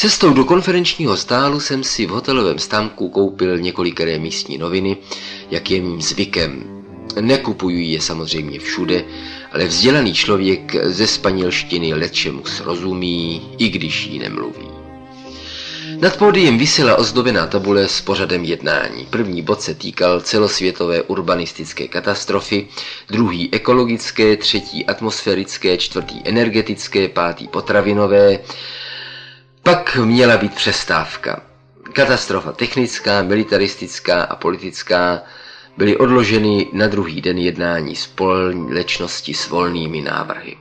Cestou do konferenčního sálu jsem si v hotelovém stánku koupil několikeré místní noviny, jak je mým zvykem. Nekupuji je samozřejmě všude, ale vzdělaný člověk ze španělštiny lecčemu rozumí, i když jí nemluví. Nad pódiem visela ozdobená tabule s pořadem jednání. První bod se týkal celosvětové urbanistické katastrofy, druhý ekologické, třetí atmosférické, čtvrtý energetické, pátý potravinové. Pak měla být přestávka. Katastrofa technická, militaristická a politická byly odloženy na druhý den jednání společnosti s volnými návrhy.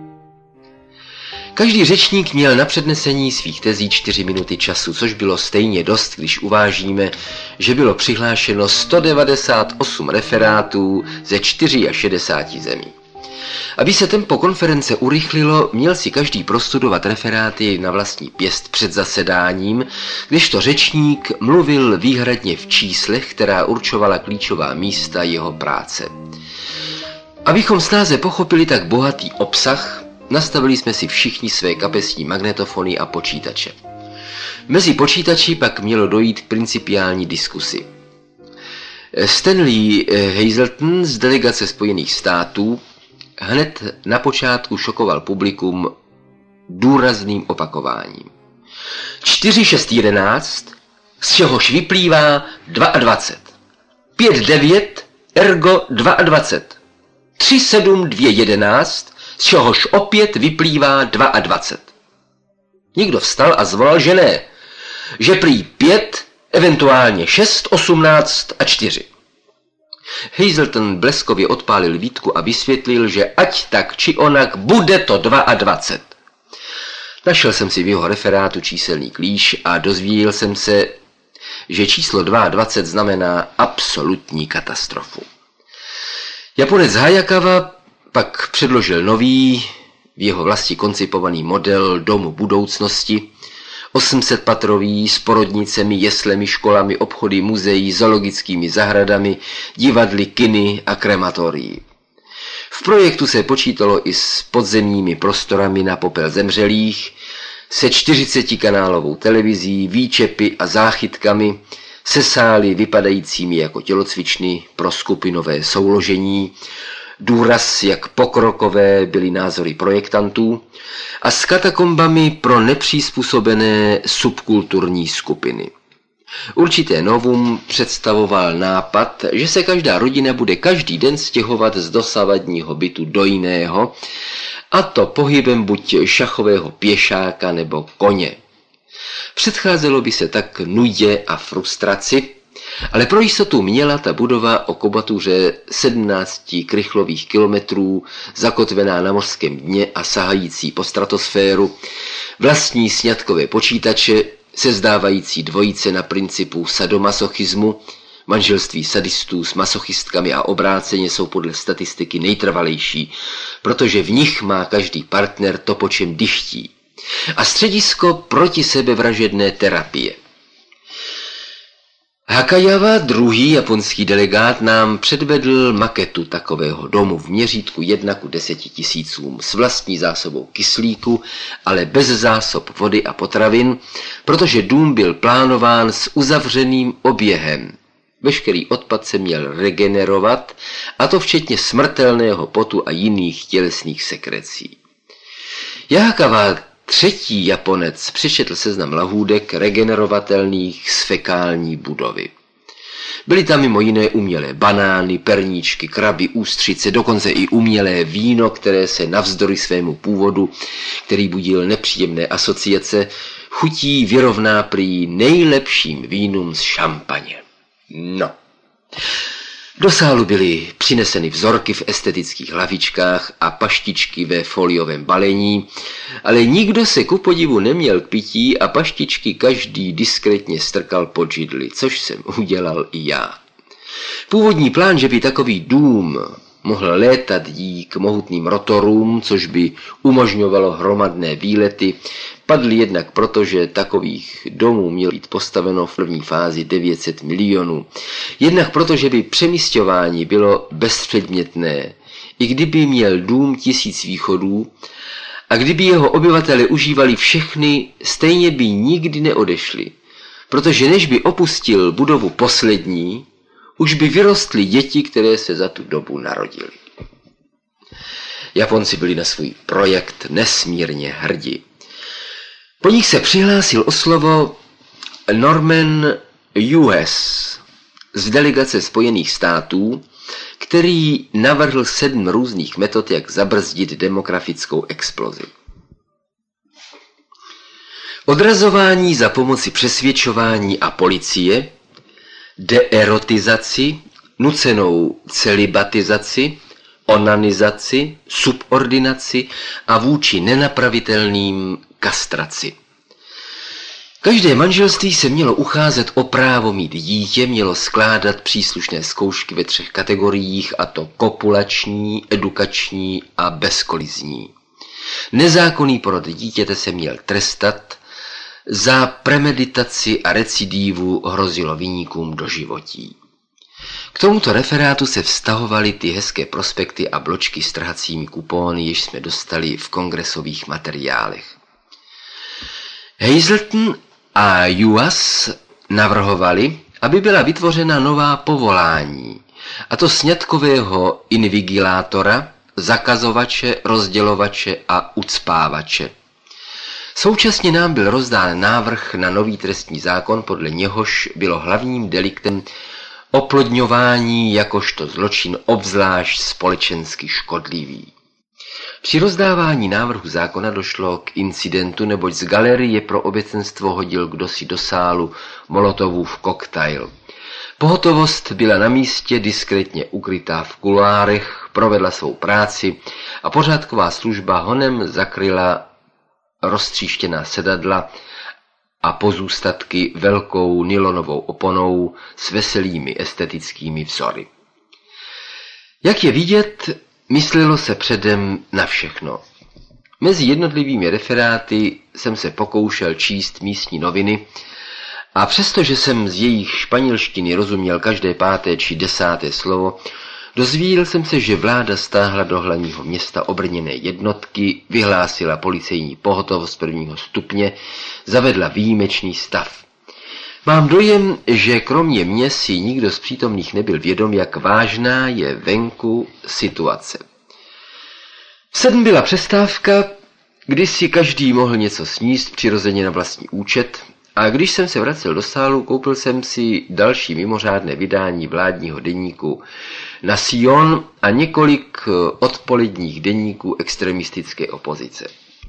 Každý řečník měl na přednesení svých tezí 4 minuty času, což bylo stejně dost, když uvážíme, že bylo přihlášeno 198 referátů ze 64 zemí. Aby se tempo konference urychlilo, měl si každý prostudovat referáty na vlastní pěst před zasedáním, kdežto řečník mluvil výhradně v číslech, která určovala klíčová místa jeho práce. Abychom snáze pochopili tak bohatý obsah, nastavili jsme si všichni své kapesní magnetofony a počítače. Mezi počítači pak mělo dojít k principiální diskusi. Stanley Hazelton z delegace Spojených států hned na počátku šokoval publikum důrazným opakováním. 4, 6, 11, z čehož vyplývá 22. 5, 9, ergo 22. 3, 7, 2, 11, z čehož opět vyplývá 22. Někdo vstal a zvolal, že ne, že prý 5, eventuálně 6, 18 a 4. Hazelton bleskově odpálil výtku a vysvětlil, že ať tak či onak bude to 22. Našel jsem si v jeho referátu číselný klíč a dozvěděl jsem se, že číslo 22 znamená absolutní katastrofu. Japonec Hayakawa pak předložil nový, v jeho vlasti koncipovaný model domu budoucnosti, 800-patrový s porodnicemi, jeslemi, školami, obchody, muzeí, zoologickými zahradami, divadly, kiny a krematorií. V projektu se počítalo i s podzemními prostorami na popel zemřelých, se 40kanálovou televizí, výčepy a záchytkami, se sály vypadajícími jako tělocvičny pro skupinové souložení, důraz, jak pokrokové byly názory projektantů, a s katakombami pro nepřizpůsobené subkulturní skupiny. Určité novum představoval nápad, že se každá rodina bude každý den stěhovat z dosavadního bytu do jiného, a to pohybem buď šachového pěšáka nebo koně. Předcházelo by se tak nudě a frustraci, ale pro jistotu měla ta budova o kubatuře 17 krychlových kilometrů, zakotvená na mořském dně a sahající po stratosféru, vlastní sňatkové počítače, sezdávající dvojice na principu sadomasochismu, manželství sadistů s masochistkami a obráceně jsou podle statistiky nejtrvalejší, protože v nich má každý partner to, po čem dychtí, a středisko proti sebevražedné terapie. Hakajawa, druhý japonský delegát, nám předvedl maketu takového domu v měřítku 1:10 000 s vlastní zásobou kyslíku, ale bez zásob vody a potravin, protože dům byl plánován s uzavřeným oběhem. Veškerý odpad se měl regenerovat, a to včetně smrtelného potu a jiných tělesných sekrecí. Hakajawa, třetí Japonec, přečetl seznam lahůdek regenerovatelných z fekální budovy. Byly tam mimo jiné umělé banány, perníčky, kraby, ústřice, dokonce i umělé víno, které se navzdory svému původu, který budil nepříjemné asociace, chutí vyrovná prý nejlepším vínům z Šampaně. No. Do sálu byly přineseny vzorky v estetických hlavičkách a paštičky ve foliovém balení, ale nikdo se ku podivu neměl k pití a paštičky každý diskrétně strkal pod židli, což jsem udělal i já. Původní plán, že by takový dům mohl létat dík mohutným rotorům, což by umožňovalo hromadné výlety, padl jednak proto, že takových domů mělo být postaveno v první fázi 900 milionů. Jednak proto, že by přemísťování bylo bezpředmětné, i kdyby měl dům 1000 východů, a kdyby jeho obyvatele užívali všechny, stejně by nikdy neodešli, protože než by opustil budovu poslední, už by vyrostly děti, které se za tu dobu narodily. Japonci byli na svůj projekt nesmírně hrdí. Po nich se přihlásil o slovo Norman US z delegace Spojených států, který navrhl 7 různých metod, jak zabrzdit demografickou explozi. Odrazování za pomoci přesvědčování a policie, deerotizaci, nucenou celibatizaci, onanizaci, subordinaci a vůči nenapravitelným kastraci. Každé manželství se mělo ucházet o právo mít dítě, mělo skládat příslušné zkoušky ve 3 kategoriích, a to kopulační, edukační a bezkolizní. Nezákonný porod dítěte se měl trestat, za premeditaci a recidivu hrozilo viníkům doživotí. K tomuto referátu se vztahovaly ty hezké prospekty a bločky s trhacími kupóny, jež jsme dostali v kongresových materiálech. Hazelton a US navrhovali, aby byla vytvořena nová povolání, a to sňatkového invigilátora, zakazovače, rozdělovače a ucpávače. Současně nám byl rozdán návrh na nový trestní zákon, podle něhož bylo hlavním deliktem oplodňování jakožto zločin obzvlášť společensky škodlivý. Při rozdávání návrhu zákona došlo k incidentu, neboť z galerie pro obecenstvo hodil kdosi do sálu Molotovův koktejl. Pohotovost byla na místě diskrétně ukrytá v kuloárech, provedla svou práci a pořádková služba honem zakryla roztříštěná sedadla a pozůstatky velkou nylonovou oponou s veselými estetickými vzory. Jak je vidět, myslelo se předem na všechno. Mezi jednotlivými referáty jsem se pokoušel číst místní noviny a přestože jsem z jejich španělštiny rozuměl každé 5. či 10. slovo, dozvěděl jsem se, že vláda stáhla do hlavního města obrněné jednotky, vyhlásila policejní pohotovost 1. stupně, zavedla výjimečný stav. Mám dojem, že kromě mě si nikdo z přítomných nebyl vědom, jak vážná je venku situace. V 7 byla přestávka, kdy si každý mohl něco sníst přirozeně na vlastní účet, a když jsem se vracel do sálu, koupil jsem si další mimořádné vydání vládního deníku Nación a několik odpoledních deníků extremistické opozice.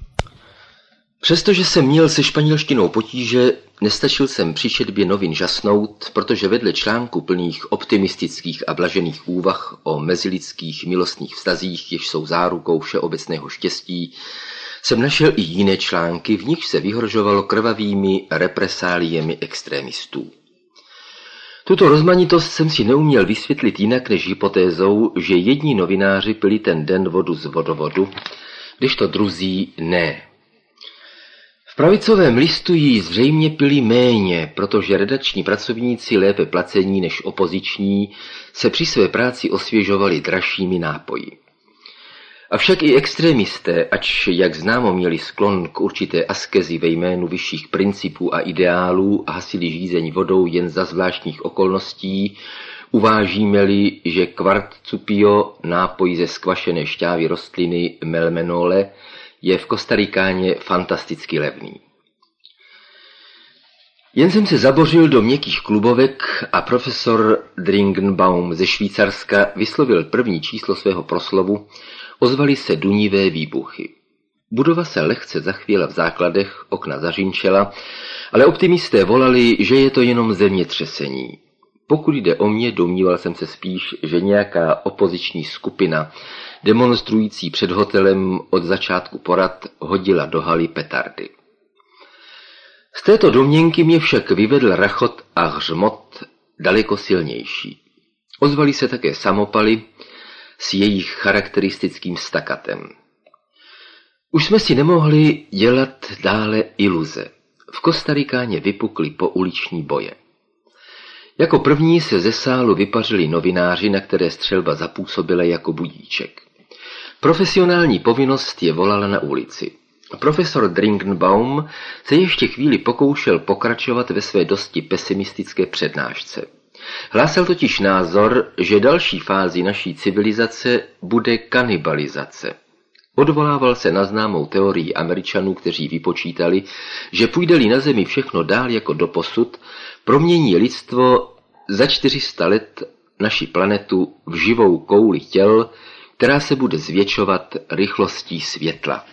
Přestože jsem měl se španělštinou potíže, nestačil jsem při četbě novin žasnout, protože vedle článků plných optimistických a blažených úvah o mezilidských milostných vztazích, jež jsou zárukou všeobecného štěstí, jsem našel i jiné články, v nich se vyhrožovalo krvavými represáliemi extremistů. Tuto rozmanitost jsem si neuměl vysvětlit jinak než hypotézou, že jedni novináři pili ten den vodu z vodovodu, kdežto druzí ne. V pravicovém listu jí zřejmě pili méně, protože redakční pracovníci lépe placení než opoziční se při své práci osvěžovali dražšími nápoji. Avšak i extrémisté, ač jak známo měli sklon k určité askezi ve jménu vyšších principů a ideálů, hasili žízeň vodou jen za zvláštních okolností, uvážíme-li, že kvartcupio, nápoj ze skvašené šťávy rostliny melmenole, je v Kostarikáně fantasticky levný. Jen jsem se zabořil do měkkých klubovek a profesor Dringenbaum ze Švýcarska vyslovil první číslo svého proslovu, ozvaly se dunivé výbuchy. Budova se lehce zachvěla v základech, okna zařinčela, ale optimisté volali, že je to jenom zemětřesení. Pokud jde o mě, domníval jsem se spíš, že nějaká opoziční skupina, demonstrující před hotelem od začátku porad, hodila do haly petardy. Z této domněnky mě však vyvedl rachot a hřmot daleko silnější. Ozvaly se také samopaly s jejich charakteristickým stakatem. Už jsme si nemohli dělat dále iluze. V Kostarikáně vypukly pouliční boje. Jako první se ze sálu vypařili novináři, na které střelba zapůsobila jako budíček. Profesionální povinnost je volala na ulici. Profesor Dringenbaum se ještě chvíli pokoušel pokračovat ve své dosti pesimistické přednášce. Hlásal totiž názor, že další fází naší civilizace bude kanibalizace. Odvolával se na známou teorii Američanů, kteří vypočítali, že půjde-li na Zemi všechno dál jako doposud, promění lidstvo za 400 let naši planetu v živou kouli těl, která se bude zvětšovat rychlostí světla.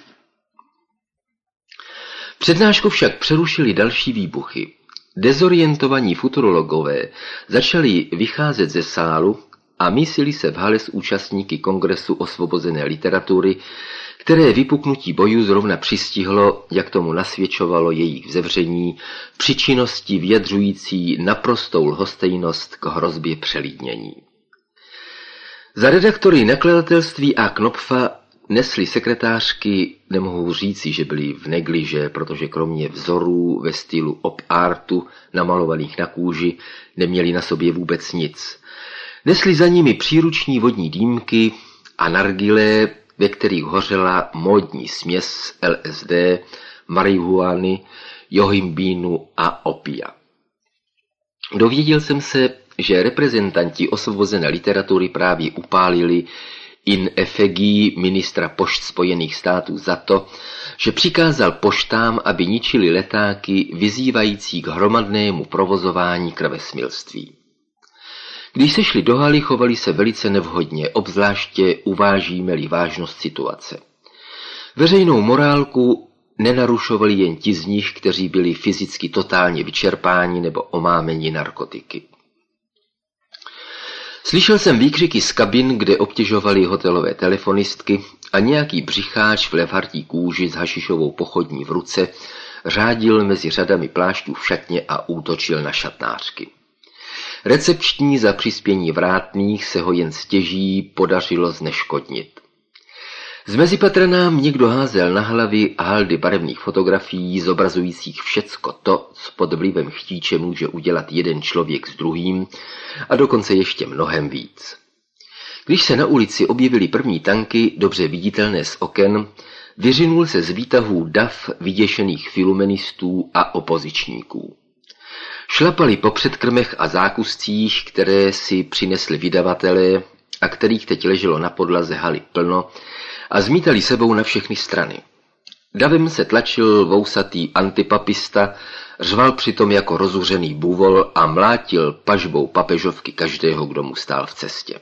Přednášku však přerušili další výbuchy. Dezorientovaní futurologové začali vycházet ze sálu a mísili se v hale s účastníky Kongresu osvobozené literatury, které vypuknutí bojů zrovna přistihlo, jak tomu nasvědčovalo jejich vzevření, při činnosti vyjadřující naprostou lhostejnost k hrozbě přelidnění. Za redaktory nakladatelství A. Knopfa nesly sekretářky, nemohu říci, že byly v negliže, protože kromě vzorů ve stylu op-artu namalovaných na kůži neměli na sobě vůbec nic. Nesli za nimi příruční vodní dýmky a nargilé, ve kterých hořela módní směs LSD, marihuany, johimbínu a opia. Dověděl jsem se, že reprezentanti osvobozené literatury právě upálili in effigie ministra pošt Spojených států za to, že přikázal poštám, aby ničili letáky vyzývající k hromadnému provozování krvesmilství. Když se šli do haly, chovali se velice nevhodně, obzvláště uvážíme-li vážnost situace. Veřejnou morálku nenarušovali jen ti z nich, kteří byli fyzicky totálně vyčerpáni nebo omámeni narkotiky. Slyšel jsem výkřiky z kabin, kde obtěžovali hotelové telefonistky a nějaký břicháč v levhartí kůži s hašišovou pochodní v ruce řádil mezi řadami plášťů v šatně a útočil na šatnářky. Recepční za přispění vrátných se ho jen stěží podařilo zneškodnit. Z mezipatra nám někdo házel na hlavy haldy barevných fotografií zobrazujících všecko to, co pod vlivem chtíče může udělat jeden člověk s druhým a dokonce ještě mnohem víc. Když se na ulici objevily první tanky, dobře viditelné z oken, vyřinul se z výtahů dav vyděšených filumenistů a opozičníků. Šlapali po předkrmech a zákuscích, které si přinesli vydavatelé a kterých teď leželo na podlaze haly plno, a zmítali sebou na všechny strany. Davem se tlačil vousatý antipapista, řval přitom jako rozuřený bůvol a mlátil pažbou papežovky každého, kdo mu stál v cestě.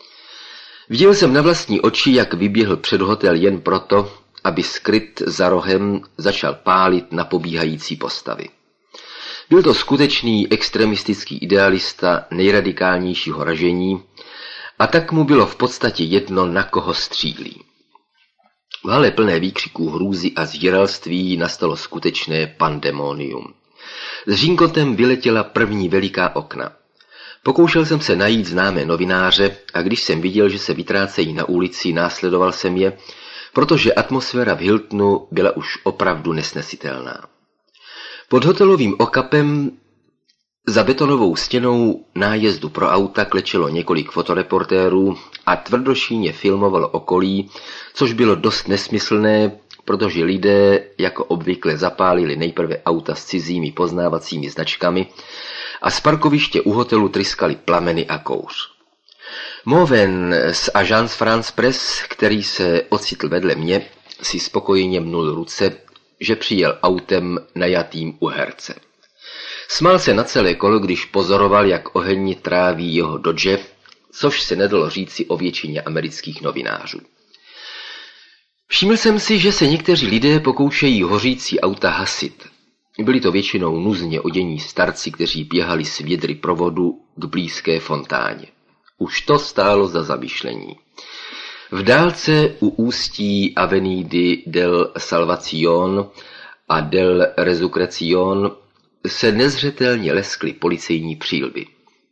Viděl jsem na vlastní oči, jak vyběhl před hotel jen proto, aby skryt za rohem začal pálit na pobíhající postavy. Byl to skutečný extremistický idealista nejradikálnějšího ražení a tak mu bylo v podstatě jedno, na koho střílí. V hale plné výkřiků hrůzy a zíralství nastalo skutečné pandemonium. S řínkotem vyletěla první veliká okna. Pokoušel jsem se najít známé novináře a když jsem viděl, že se vytrácejí na ulici, následoval jsem je, protože atmosféra v Hiltonu byla už opravdu nesnesitelná. Pod hotelovým okapem za betonovou stěnou nájezdu pro auta klečelo několik fotoreportérů a tvrdošíně filmovalo okolí, což bylo dost nesmyslné, protože lidé jako obvykle zapálili nejprve auta s cizími poznávacími značkami a z parkoviště u hotelu tryskali plameny a kouř. Moven z Agence France Presse, který se ocitl vedle mě, si spokojeně mnul ruce, že přijel autem najatým u herce. Smál se na celé kolo, když pozoroval, jak oheň tráví jeho Dodge, což se nedalo říci o většině amerických novinářů. Všiml jsem si, že se někteří lidé pokoušejí hořící auta hasit. Byli to většinou nuzně odění starci, kteří běhali s vědry provodu k blízké fontáně. Už to stálo za zamyšlení. V dálce u ústí Avenida del Salvación a del Resurrección se nezřetelně leskly policejní přílby.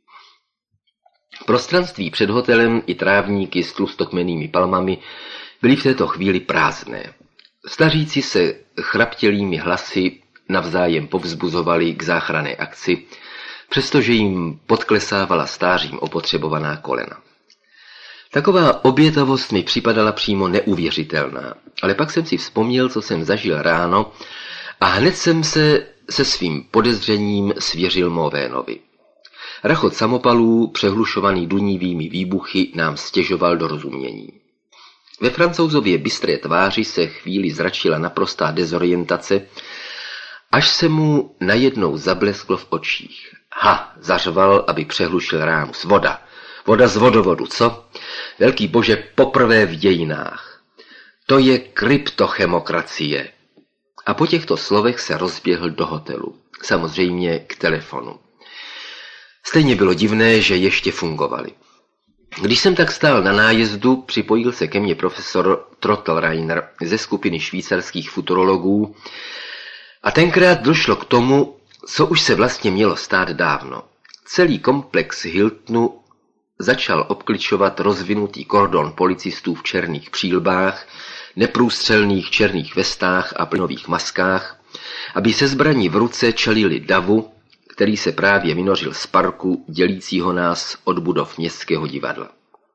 Prostranství před hotelem i trávníky s tlustokmennými palmami byly v této chvíli prázdné. Staříci se chraptělými hlasy navzájem povzbuzovali k záchranné akci, přestože jim podklesávala stářím opotřebovaná kolena. Taková obětavost mi připadala přímo neuvěřitelná, ale pak jsem si vzpomněl, co jsem zažil ráno a hned jsem se svým podezřením svěřil Mauvénovi. Rachot samopalů, přehlušovaný dunivými výbuchy, nám stěžoval dorozumění. Ve Francouzově bystré tváři se chvíli zračila naprostá dezorientace, až se mu najednou zablesklo v očích. Ha, zařval, aby přehlušil rámus. Voda. Voda z vodovodu, co? Velký bože, poprvé v dějinách. To je kryptochemokracie. A po těchto slovech se rozběhl do hotelu. Samozřejmě k telefonu. Stejně bylo divné, že ještě fungovaly. Když jsem tak stál na nájezdu, připojil se ke mně profesor Trottelreiner ze skupiny švýcarských futurologů a tenkrát došlo k tomu, co už se vlastně mělo stát dávno. Celý komplex Hiltonu začal obkličovat rozvinutý kordon policistů v černých přílbách, neprůstřelných černých vestách a plynových maskách, aby se zbraní v ruce čelili davu, který se právě vynořil z parku dělícího nás od budov Městského divadla.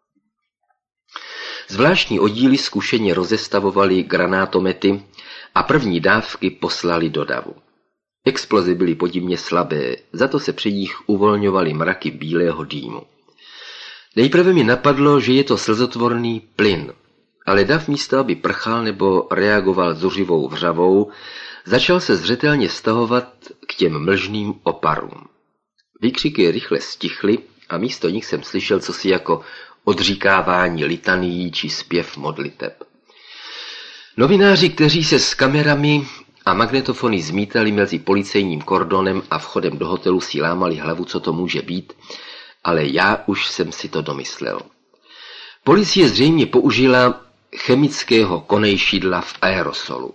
Zvláštní oddíly zkušeně rozestavovali granátomety a první dávky poslali do davu. Exploze byly podivně slabé, za to se při nich uvolňovaly mraky bílého dýmu. Nejprve mi napadlo, že je to slzotvorný plyn, ale dav místo, aby prchal nebo reagoval zuřivou vřavou, začal se zřetelně stahovat k těm mlžným oparům. Výkřiky rychle stichly a místo nich jsem slyšel cosi jako odříkávání litanií či zpěv modliteb. Novináři, kteří se s kamerami a magnetofony zmítali mezi policejním kordonem a vchodem do hotelu, si lámali hlavu, co to může být, ale já už jsem si to domyslel. Policie zřejmě použila chemického konejšidla v aerosolu.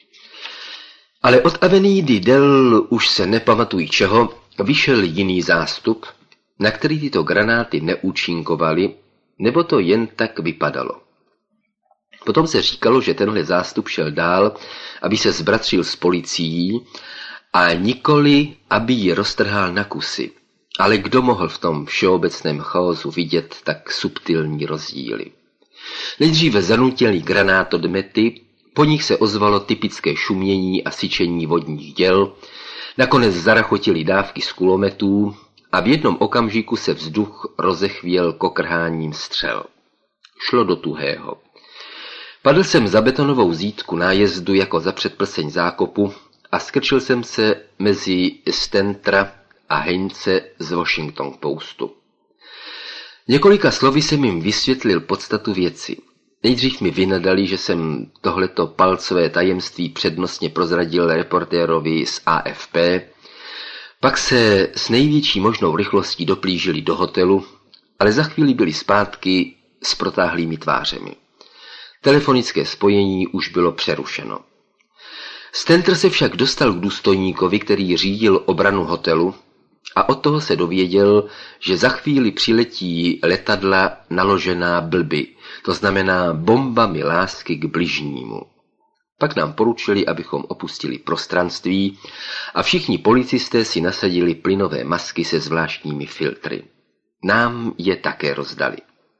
Ale od Avenue Del už se nepamatují čeho, vyšel jiný zástup, na který tyto granáty neúčinkovaly, nebo to jen tak vypadalo. Potom se říkalo, že tenhle zástup šel dál, aby se zbratřil s policií a nikoli, aby ji roztrhal na kusy. Ale kdo mohl v tom všeobecném chaosu vidět tak subtilní rozdíly? Nejdříve zanutěli granátodmety, po nich se ozvalo typické šumění a syčení vodních děl, nakonec zarachotily dávky z kulometů a v jednom okamžiku se vzduch rozechvěl kokrháním střel. Šlo do tuhého. Padl jsem za betonovou zítku nájezdu jako za předplseň zákopu a skrčil jsem se mezi Stentra a Heinze z Washington Postu. Několika slovy jsem jim vysvětlil podstatu věci. Nejdřív mi vynadali, že jsem tohleto palcové tajemství přednostně prozradil reportérovi z AFP, pak se s největší možnou rychlostí doplížili do hotelu, ale za chvíli byli zpátky s protáhlými tvářemi. Telefonické spojení už bylo přerušeno. Stentr se však dostal k důstojníkovi, který řídil obranu hotelu, a od toho se dověděl, že za chvíli přiletí letadla naložená blby, to znamená bombami lásky k bližnímu. Pak nám poručili, abychom opustili prostranství a všichni policisté si nasadili plynové masky se zvláštními filtry. Nám je také rozdali.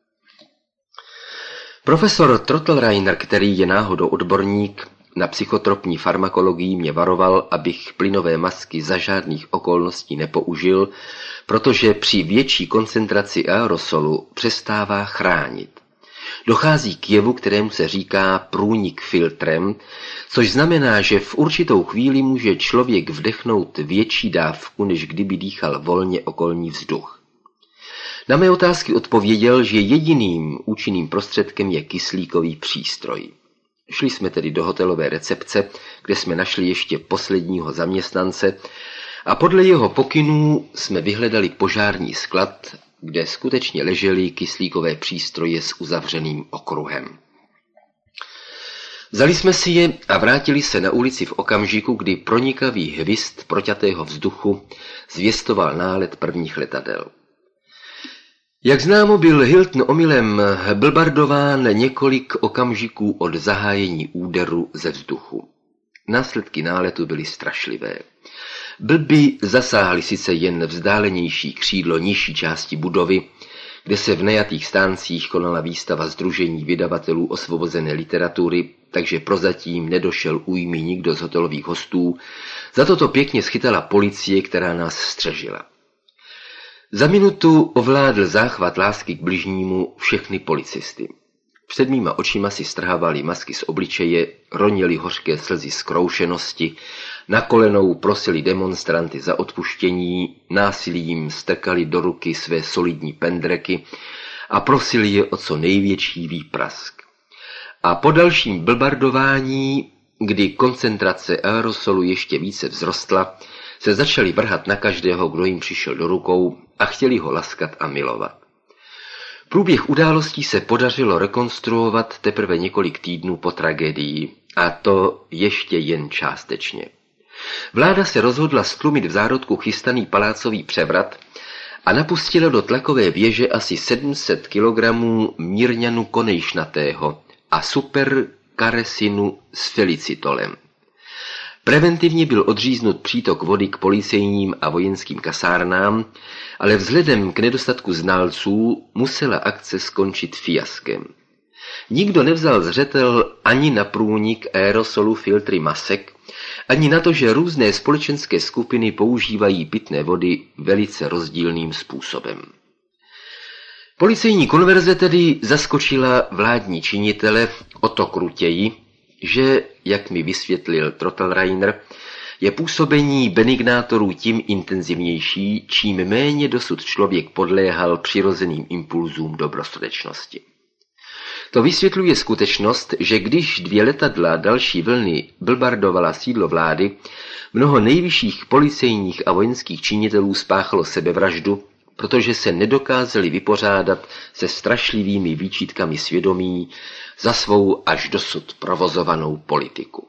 Profesor Trottelreiner, který je náhodou odborník na psychotropní farmakologii, mě varoval, abych plynové masky za žádných okolností nepoužil, protože při větší koncentraci aerosolu přestává chránit. Dochází k jevu, kterému se říká průnik filtrem, což znamená, že v určitou chvíli může člověk vdechnout větší dávku, než kdyby dýchal volně okolní vzduch. Na mé otázky odpověděl, že jediným účinným prostředkem je kyslíkový přístroj. Šli jsme tedy do hotelové recepce, kde jsme našli ještě posledního zaměstnance a podle jeho pokynů jsme vyhledali požární sklad, kde skutečně ležely kyslíkové přístroje s uzavřeným okruhem. Vzali jsme si je a vrátili se na ulici v okamžiku, kdy pronikavý hvist proťatého vzduchu zvěstoval nálet prvních letadel. Jak známo, byl Hilton omylem blbardován několik okamžiků od zahájení úderu ze vzduchu. Následky náletu byly strašlivé. Blby zasáhly sice jen vzdálenější křídlo nižší části budovy, kde se v najatých stáncích konala výstava Sdružení vydavatelů osvobozené literatury, takže prozatím nedošel újmy nikdo z hotelových hostů. Za to pěkně schytala policie, která nás střežila. Za minutu ovládl záchvat lásky k bližnímu všechny policisty. Před mýma očima si strhávali masky z obličeje, ronili hořké slzy z kroušenosti, na kolenou prosili demonstranty za odpuštění, násilím strkali do ruky své solidní pendreky a prosili je o co největší výprask. A po dalším blbardování, kdy koncentrace aerosolu ještě více vzrostla, se začali vrhat na každého, kdo jim přišel do rukou a chtěli ho laskat a milovat. Průběh událostí se podařilo rekonstruovat teprve několik týdnů po tragédii, a to ještě jen částečně. Vláda se rozhodla stlumit v zárodku chystaný palácový převrat a napustila do tlakové věže asi 700 kg mírňanu konejšnatého a superkaresinu s felicitolem. Preventivně byl odříznut přítok vody k policejním a vojenským kasárnám, ale vzhledem k nedostatku znalců musela akce skončit fiaskem. Nikdo nevzal zřetel ani na průnik aerosolu filtry masek, ani na to, že různé společenské skupiny používají pitné vody velice rozdílným způsobem. Policejní konverze tedy zaskočila vládní činitele o to krutěji, že, jak mi vysvětlil Trottelreiner, je působení benignátorů tím intenzivnější, čím méně dosud člověk podléhal přirozeným impulzům dobrosrdečnosti. To vysvětluje skutečnost, že když 2 letadla další vlny blbardovala sídlo vlády, mnoho nejvyšších policejních a vojenských činitelů spáchalo sebevraždu, protože se nedokázali vypořádat se strašlivými výčitkami svědomí za svou až dosud provozovanou politiku.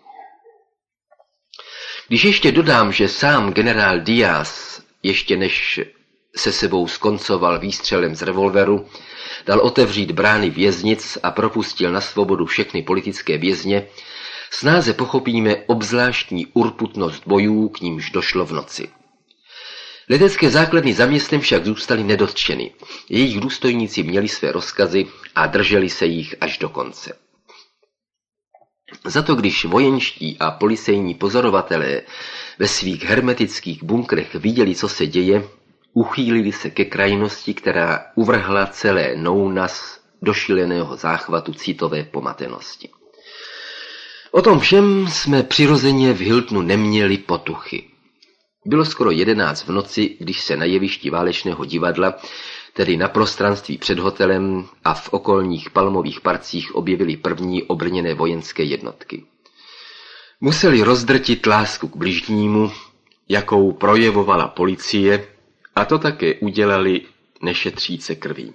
Když ještě dodám, že sám generál Díaz, ještě než se sebou skoncoval výstřelem z revolveru, dal otevřít brány věznic a propustil na svobodu všechny politické vězně, snáze pochopíme obzvláštní urputnost bojů, k nímž došlo v noci. Letecké základny za městem však zůstaly nedotčeny. Jejich důstojníci měli své rozkazy a drželi se jich až do konce. Za to, když vojenští a policejní pozorovatelé ve svých hermetických bunkrech viděli, co se děje, uchýlili se ke krajnosti, která uvrhla celé nounas do šíleného záchvatu citové pomatenosti. O tom všem jsme přirozeně v Hiltonu neměli potuchy. Bylo skoro 11 v noci, když se na jevišti válečného divadla, tedy na prostranství před hotelem a v okolních palmových parcích objevily první obrněné vojenské jednotky. Museli rozdrtit lásku k bližnímu, jakou projevovala policie, a to také udělali nešetříce krví.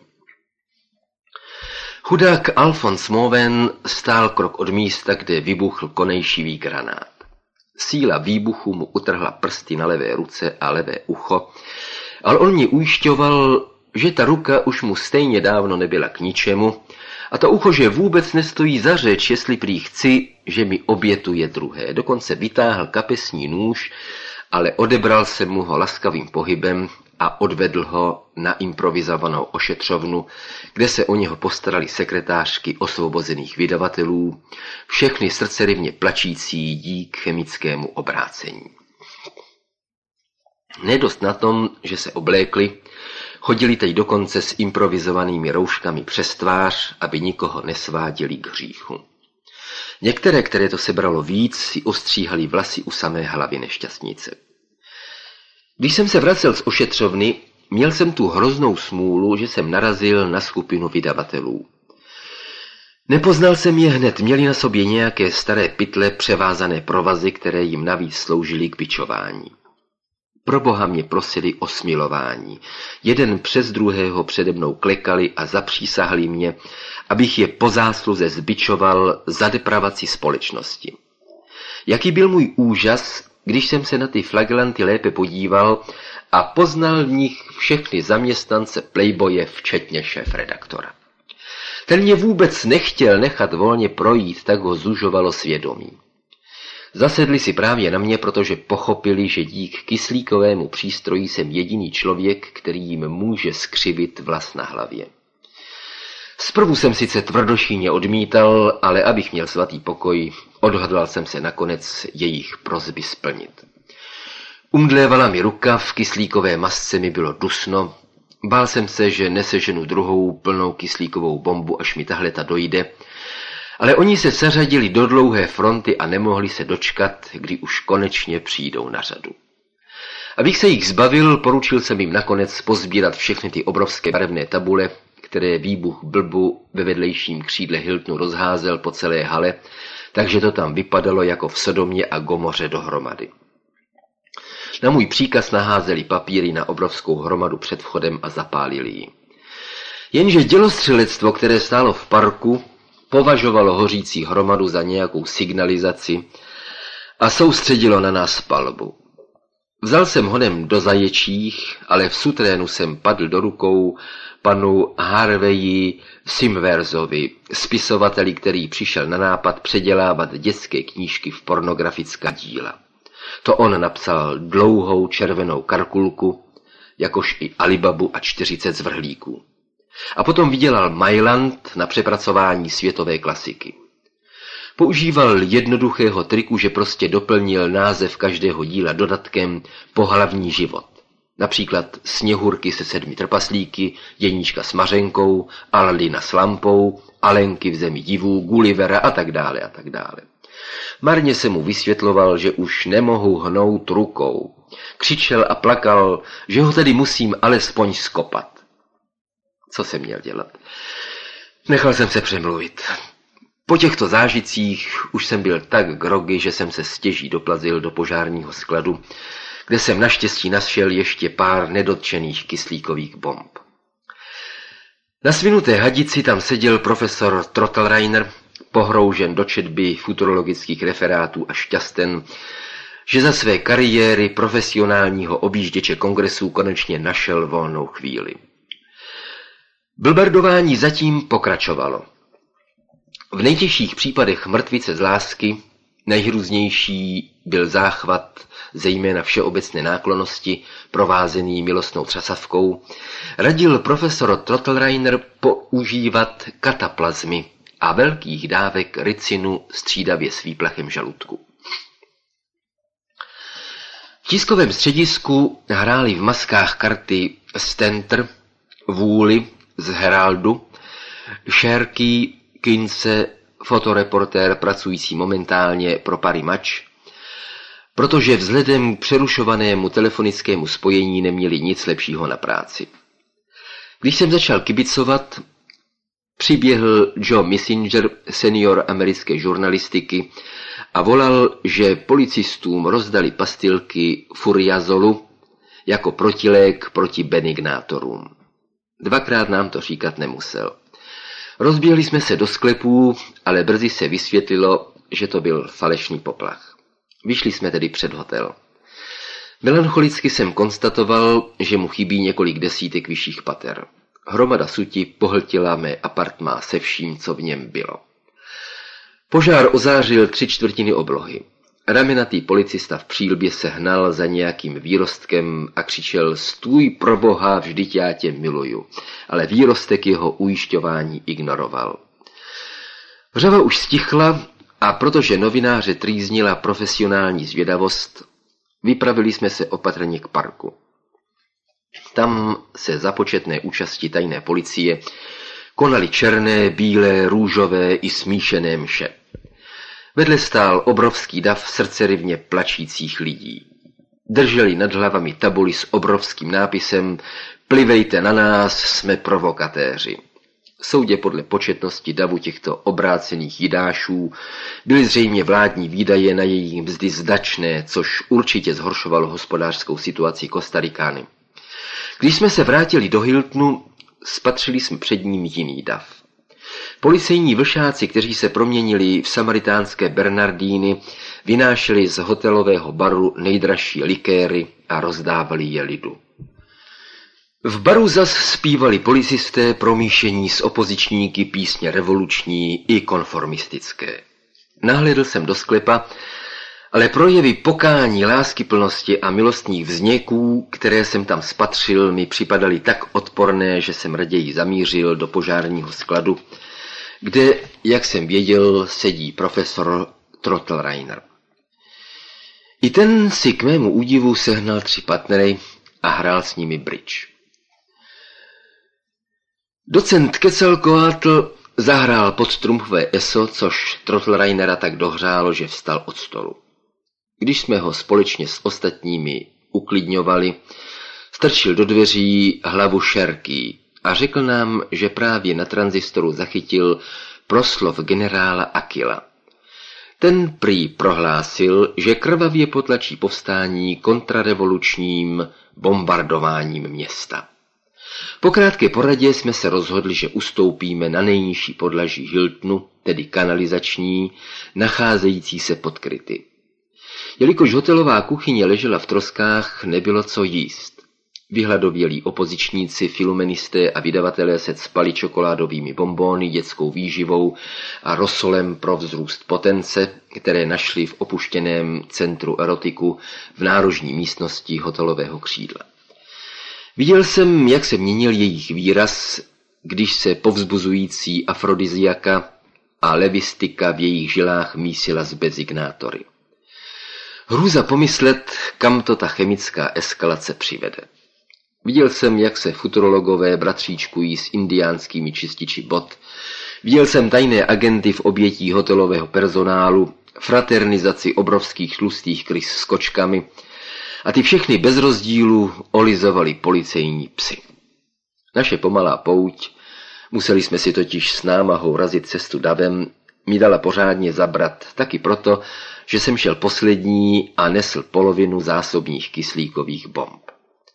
Chudák Alphonse Mauvain stál krok od místa, kde vybuchl konejšivý granát. Síla výbuchu mu utrhla prsty na levé ruce a levé ucho, ale on mě ujišťoval, že ta ruka už mu stejně dávno nebyla k ničemu a to ucho, že vůbec nestojí za řeč, jestli prý chci, že mi obětuje druhé. Dokonce vytáhl kapesní nůž, ale odebral se mu ho laskavým pohybem a odvedl ho na improvizovanou ošetřovnu, kde se o něho postarali sekretářky osvobozených vydavatelů, všechny srdcerivně plačící dík chemickému obrácení. Nedost na tom, že se oblékli, chodili teď dokonce s improvizovanými rouškami přes tvář, aby nikoho nesváděli k hříchu. Některé, které to sebralo víc, si ostříhali vlasy u samé hlavy nešťastnice. Když jsem se vracel z ošetřovny, měl jsem tu hroznou smůlu, že jsem narazil na skupinu vydavatelů. Nepoznal jsem je hned, měli na sobě nějaké staré pytle převázané provazy, které jim navíc sloužily k bičování. Pro Boha mě prosili o smilování. Jeden přes druhého přede mnou klekali a zapřísahali mě, abych je po zásluze zbičoval za depravaci společnosti. Jaký byl můj úžas, když jsem se na ty flagelanty lépe podíval a poznal v nich všechny zaměstnance Playboye, včetně šéfredaktora. Ten mě vůbec nechtěl nechat volně projít, tak ho zužovalo svědomí. Zasedli si právě na mě, protože pochopili, že dík kyslíkovému přístroji jsem jediný člověk, který jim může skřivit vlas na hlavě. Zprvu jsem sice tvrdošíně odmítal, ale abych měl svatý pokoj, odhodlal jsem se nakonec jejich prosby splnit. Umdlévala mi ruka, v kyslíkové masce mi bylo dusno, bál jsem se, že neseženu druhou plnou kyslíkovou bombu, až mi tahleta dojde, ale oni se seřadili do dlouhé fronty a nemohli se dočkat, kdy už konečně přijdou na řadu. Abych se jich zbavil, poručil jsem jim nakonec pozbírat všechny ty obrovské barevné tabule, které výbuch blbu ve vedlejším křídle Hiltonu rozházel po celé hale, takže to tam vypadalo jako v Sodomě a Gomoře dohromady. Na můj příkaz naházeli papíry na obrovskou hromadu před vchodem a zapálili ji. Jenže dělostřelectvo, které stálo v parku, považovalo hořící hromadu za nějakou signalizaci a soustředilo na nás palbu. Vzal jsem honem do zaječích, ale v sutrénu jsem padl do rukou panu Harveyi Simversovi, spisovateli, který přišel na nápad předělávat dětské knížky v pornografická díla. To on napsal dlouhou červenou karkulku, jakož i Alibabu a 40 zvrhlíků. A potom vydělal Mailand na přepracování světové klasiky. Používal jednoduchého triku, že prostě doplnil název každého díla dodatkem pohlavní život. Například Sněhurky se 7 trpaslíky, Jeníčka s Mařenkou, Aladina s lampou, Alenky v zemi divů, Gullivera a tak dále a tak dále. Marně se mu vysvětloval, že už nemohu hnout rukou. Křičel a plakal, že ho tedy musím alespoň skopat. Co jsem měl dělat? Nechal jsem se přemluvit. Po těchto zážitcích už jsem byl tak grogy, že jsem se stěží doplazil do požárního skladu, kde jsem naštěstí našel ještě pár nedotčených kyslíkových bomb. Na svinuté hadici tam seděl profesor Trottelreiner, pohroužen do četby futurologických referátů a šťasten, že za své kariéry profesionálního objížděče kongresů konečně našel volnou chvíli. Blberdování zatím pokračovalo. V nejtěžších případech mrtvice z lásky nejhrůznější byl záchvat, zejména všeobecné náklonnosti, provázený milostnou třasavkou, radil profesor Trottelreiner používat kataplazmy a velkých dávek ricinu střídavě s výplachem žaludku. V tiskovém středisku hráli v maskách karty Stenter, Woolley z Heraldu, Sherky, Kince, fotoreportér pracující momentálně pro Paris Match, protože vzhledem k přerušovanému telefonickému spojení neměli nic lepšího na práci. Když jsem začal kibicovat, přiběhl Joe Messenger, senior americké žurnalistiky, a volal, že policistům rozdali pastilky furiazolu jako protilék proti benignátorům. Dvakrát nám to říkat nemusel. Rozběhli jsme se do sklepů, ale brzy se vysvětlilo, že to byl falešný poplach. Vyšli jsme tedy před hotel. Melancholicky jsem konstatoval, že mu chybí několik desítek vyšších pater. Hromada suti pohltila mé apartmá se vším, co v něm bylo. Požár ozářil 3/4 oblohy. Ramenatý policista v přílbě se hnal za nějakým výrostkem a křičel: "Stůj pro Boha, vždyť já tě miluju." Ale výrostek jeho ujišťování ignoroval. Vřava už stichla a protože novináře trýznila profesionální zvědavost, vypravili jsme se opatrně k parku. Tam se za početné účasti tajné policie konaly černé, bílé, růžové i smíšené mše. Vedle stál obrovský dav srdcerivně plačících lidí. Drželi nad hlavami tabuli s obrovským nápisem: "Plivejte na nás, jsme provokatéři." Soudě podle početnosti davu těchto obrácených jidášů byly zřejmě vládní výdaje na jejich mzdy zdačné, což určitě zhoršovalo hospodářskou situaci Kostarikány. Když jsme se vrátili do Hiltonu, spatřili jsme před ním jiný dav. Policejní vlšáci, kteří se proměnili v samaritánské Bernardíny, vynášeli z hotelového baru nejdražší likéry a rozdávali je lidu. V baru zas zpívali policisté promíšení s opozičníky písně revoluční i konformistické. Nahlédl jsem do sklepa Ale projevy pokání, láskyplnosti a milostných vzněků, které jsem tam spatřil, mi připadaly tak odporné, že jsem raději zamířil do požárního skladu, kde, jak jsem věděl, sedí profesor Trottelreiner. I ten si k mému údivu sehnal 3 partnery a hrál s nimi bridge. Docent Quetzalcoatl zahrál podstrumpové eso, což Trottelreinera tak dohřálo, že vstal od stolu. Když jsme ho společně s ostatními uklidňovali, strčil do dveří hlavu šerky a řekl nám, že právě na tranzistoru zachytil proslov generála Aquila. Ten prý prohlásil, že krvavě potlačí povstání kontrarevolučním bombardováním města. Po krátké poradě jsme se rozhodli, že ustoupíme na nejnižší podlaží Hiltonu, tedy kanalizační, nacházející se pod kryty. Jelikož hotelová kuchyně ležela v troskách, nebylo co jíst. Vyhladovělí opozičníci, filumenisté a vydavatelé se cpali čokoládovými bonbóny, dětskou výživou a rosolem pro vzrůst potence, které našli v opuštěném centru erotiku v nárožní místnosti hotelového křídla. Viděl jsem, jak se měnil jejich výraz, když se povzbuzující afrodiziaka a levistika v jejich žilách mísila s bezignátory. Hrůza pomyslet, kam to ta chemická eskalace přivede. Viděl jsem, jak se futurologové bratříčkují s indiánskými čističi bot. Viděl jsem tajné agenty v obětí hotelového personálu, fraternizaci obrovských tlustých krys s kočkami a ty všechny bez rozdílu olizovali policejní psi. Naše pomalá pouť, museli jsme si totiž s námahou razit cestu davem, mi dala pořádně zabrat, taky proto, že jsem šel poslední a nesl polovinu zásobních kyslíkových bomb.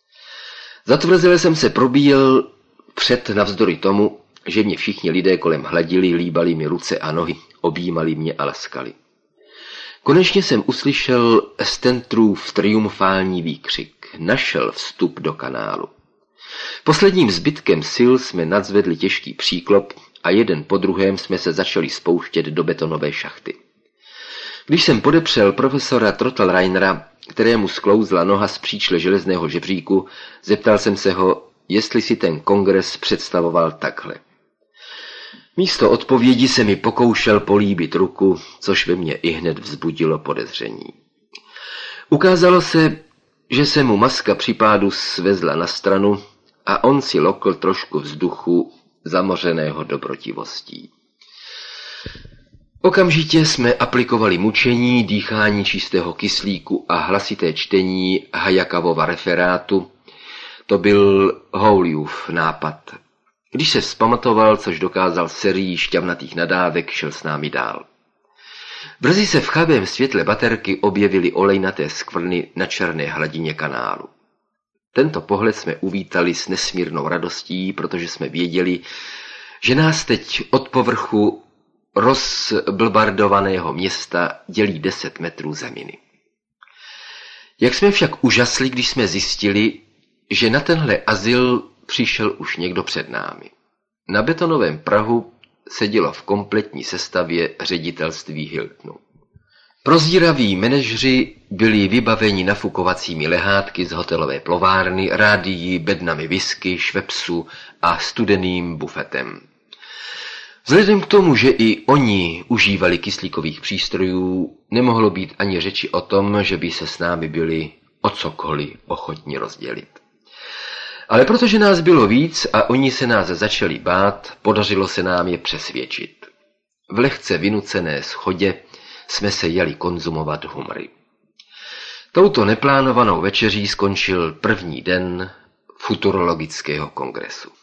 Zatvrzele jsem se probíjel před navzdory tomu, že mě všichni lidé kolem hladili, líbali mi ruce a nohy, objímali mě a laskali. Konečně jsem uslyšel Stentrův triumfální výkřik. Našel vstup do kanálu. Posledním zbytkem sil jsme nadzvedli těžký příklop a jeden po druhém jsme se začali spouštět do betonové šachty. Když jsem podepřel profesora Trottelreinera, kterému sklouzla noha z příčle železného žebříku, zeptal jsem se ho, jestli si ten kongres představoval takhle. Místo odpovědi se mi pokoušel políbit ruku, což ve mně ihned vzbudilo podezření. Ukázalo se, že se mu maska při pádu svezla na stranu a on si lokl trošku vzduchu zamořeného dobrotivostí. Okamžitě jsme aplikovali mučení, dýchání čistého kyslíku a hlasité čtení Hayekova referátu. To byl Howleyův nápad. Když se vzpamatoval, což dokázal sérií šťavnatých nadávek, šel s námi dál. Brzy se v chabém světle baterky objevily olejnaté skvrny na černé hladině kanálu. Tento pohled jsme uvítali s nesmírnou radostí, protože jsme věděli, že nás teď od povrchu rozblbardovaného města dělí 10 metrů zeminy. Jak jsme však užasli, když jsme zjistili, že na tenhle azyl přišel už někdo před námi. Na betonovém prahu sedělo v kompletní sestavě ředitelství Hiltonu. Prozíraví manažři byli vybaveni nafukovacími lehátky z hotelové plovárny, rádií, bednami whisky, švepsu a studeným bufetem. Vzhledem k tomu, že i oni užívali kyslíkových přístrojů, nemohlo být ani řeči o tom, že by se s námi byli o cokoliv ochotni rozdělit. Ale protože nás bylo víc a oni se nás začali bát, podařilo se nám je přesvědčit. V lehce vynucené schodě jsme se jeli konzumovat humry. Touto neplánovanou večeří skončil první den futurologického kongresu.